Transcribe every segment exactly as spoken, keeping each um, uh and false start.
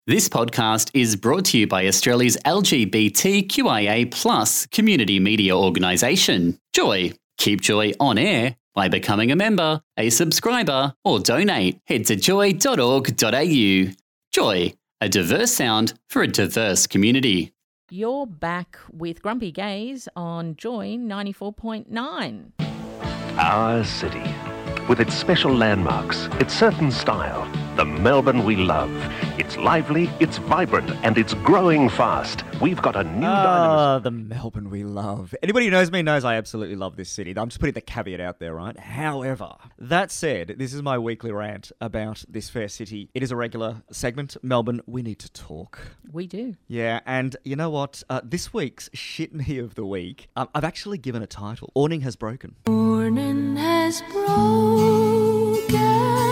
This podcast is brought to you by Australia's L G B T Q I A plus community media organisation, Joy. Keep Joy on air by becoming a member, a subscriber, or donate. Head to joy dot org dot a u. Joy, a diverse sound for a diverse community. You're back with Grumpy Gaze on Joy ninety-four point nine. Our city, with its special landmarks, its certain style, the Melbourne we love. It's lively, it's vibrant, and it's growing fast. We've got a new Ah, dynamism. the Melbourne we love. Anybody who knows me knows I absolutely love this city. I'm just putting the caveat out there, right? However, that said, this is my weekly rant about this fair city. It is a regular segment. Melbourne, we need to talk. We do. Yeah, and you know what? Uh, this week's Shit Me of the Week, um, I've actually given a title. Awning has broken. Morning has broken.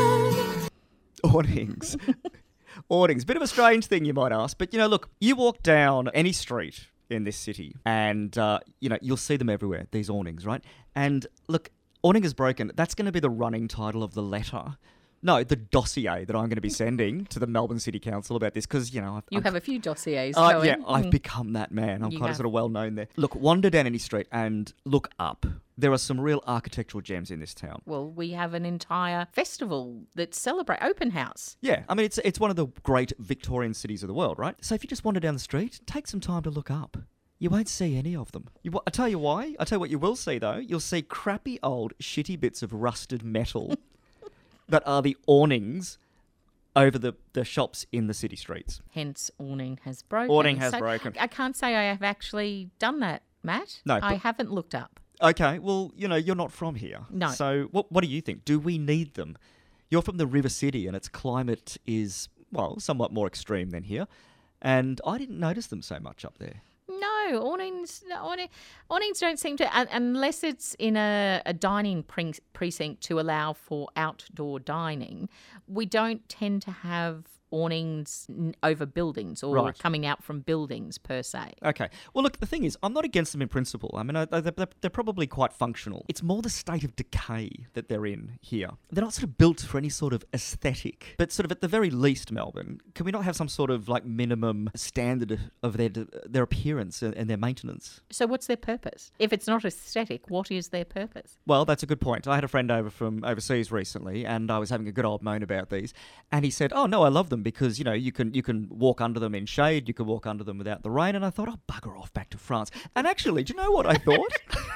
Awnings. Awnings. Bit of a strange thing, you might ask. But, you know, look, you walk down any street in this city and, uh, you know, you'll see them everywhere, these awnings, right? And, look, awning is broken. That's going to be the running title of the letter. No, the dossier that I'm going to be sending to the Melbourne City Council about this because, you know... I've, You I'm, have a few dossiers uh, going. yeah, I've Mm. become that man. I'm You kind have. of sort of well known there. Look, wander down any street and look up. There are some real architectural gems in this town. Well, we have an entire festival that celebrate open house. Yeah, I mean, it's it's one of the great Victorian cities of the world, right? So if you just wander down the street, take some time to look up. You won't see any of them. You, I'll tell you why. I'll tell you what you will see, though. You'll see crappy old shitty bits of rusted metal that are the awnings over the, the shops in the city streets. Hence, awning has broken. Awning has So broken. I can't say I have actually done that, Matt. No, I but- haven't looked up. Okay, well, you know, you're not from here. No. So what what do you think? Do we need them? You're from the River City and its climate is, well, somewhat more extreme than here. And I didn't notice them so much up there. No, awnings, no, awning, awnings don't seem to, un- unless it's in a, a dining pre- precinct to allow for outdoor dining, we don't tend to have awnings n- over buildings or Right. coming out from buildings per se. Okay. Well, look, the thing is, I'm not against them in principle. I mean, I- they're, they're, they're probably quite functional. It's more the state of decay that they're in here. They're not sort of built for any sort of aesthetic, but sort of at the very least, Melbourne, can we not have some sort of like minimum standard of their their appearance and, and their maintenance? So what's their purpose? If it's not aesthetic, what is their purpose? Well, that's a good point. I had a friend over from overseas recently, and I was having a good old moan about these, and he said, "Oh no, I love them because you know you can you can walk under them in shade, you can walk under them without the rain." And I thought, "Oh, bugger off back to France." And actually, do you know what I thought?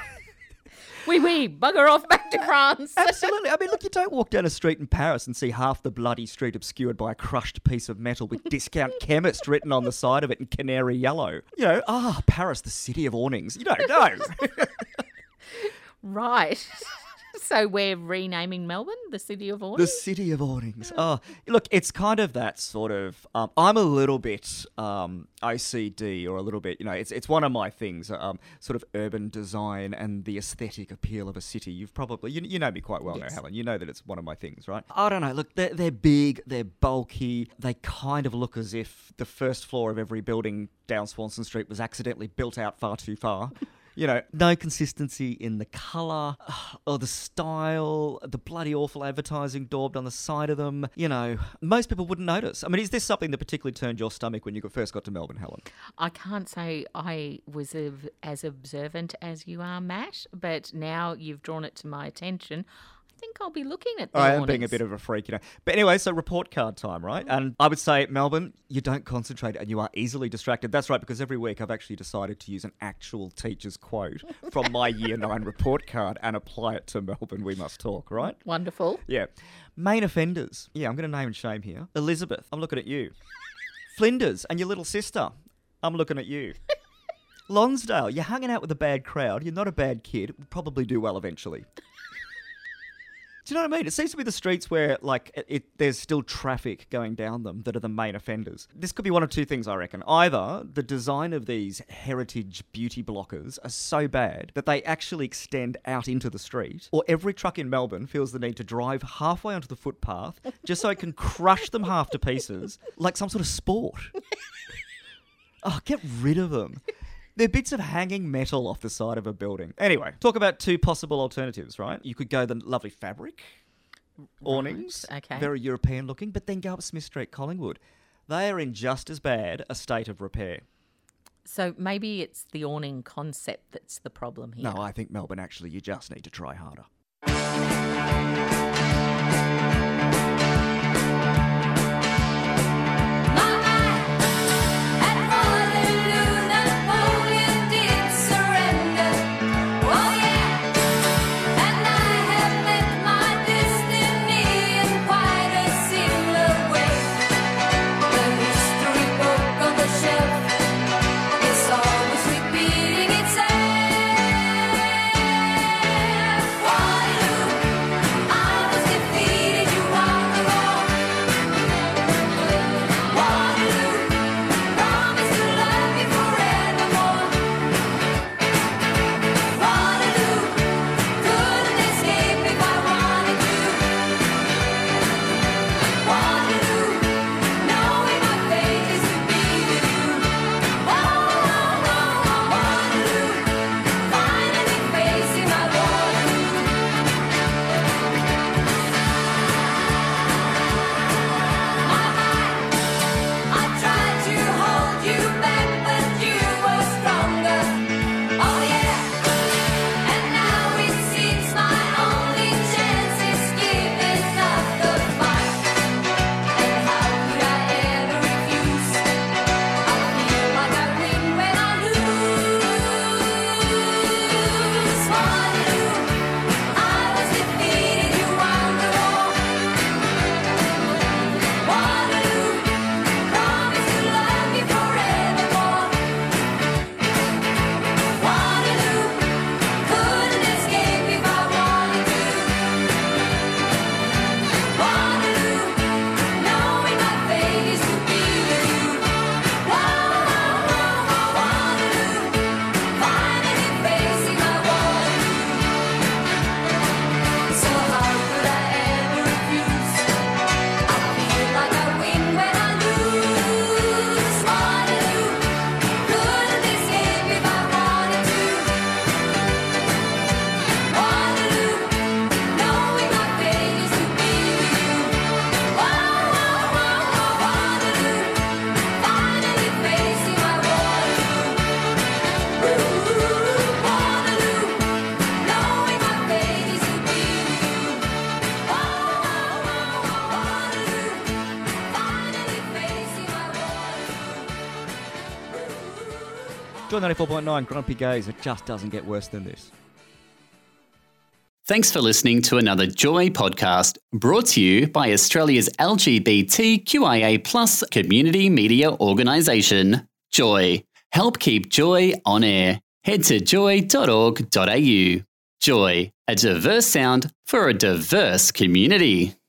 Wee wee, bugger off back to France. Absolutely. I mean, look, you don't walk down a street in Paris and see half the bloody street obscured by a crushed piece of metal with discount chemist written on the side of it in canary yellow. You know, ah, Paris, the city of awnings. You don't know. Right. So we're renaming Melbourne the city of The awnings? city of awnings. Oh, look, it's kind of that sort of. Um, I'm a little bit um, O C D, or a little bit, you know, it's it's one of my things. Um, sort of urban design and the aesthetic appeal of a city. You've probably you, you know me quite well Yes. now, Helen. You know that it's one of my things, right? I don't know. Look, they're they're big, they're bulky. They kind of look as if the first floor of every building down Swanston Street was accidentally built out far too far. You know, no consistency in the colour or the style, the bloody awful advertising daubed on the side of them. You know, most people wouldn't notice. I mean, is this something that particularly turned your stomach when you got- first got to Melbourne, Helen? I can't say I was of, as observant as you are, Matt, but now you've drawn it to my attention. I think I'll be looking at the I am being a awnings. bit of a freak, you know. But anyway, so report card time, right? And I would say, Melbourne, you don't concentrate and you are easily distracted. That's right, because every week I've actually decided to use an actual teacher's quote from my year nine report card and apply it to Melbourne. We must talk, right? Wonderful. Yeah. Main offenders. Yeah, I'm going to name and shame here. Elizabeth, I'm looking at you. Flinders and your little sister, I'm looking at you. Lonsdale, you're hanging out with a bad crowd. You're not a bad kid. Will probably do well eventually. Do you know what I mean? It seems to be the streets where, like, it, it, there's still traffic going down them that are the main offenders. This could be one of two things, I reckon. Either the design of these heritage beauty blockers are so bad that they actually extend out into the street, or every truck in Melbourne feels the need to drive halfway onto the footpath just so it can crush them half to pieces like some sort of sport. Oh, get rid of them. They're bits of hanging metal off the side of a building. Anyway, talk about two possible alternatives, right? You could go the lovely fabric awnings, okay. very European looking, but then go up Smith Street, Collingwood. they are in just as bad a state of repair. So maybe it's the awning concept that's the problem here. No, I think Melbourne, actually, you just need to try harder. Joy ninety-four point nine, Grumpy Gaze. It just doesn't get worse than this. Thanks for listening to another Joy podcast brought to you by Australia's L G B T Q I A plus community media organisation, Joy. Help keep Joy on air. Head to joy dot org dot a u. Joy, a diverse sound for a diverse community.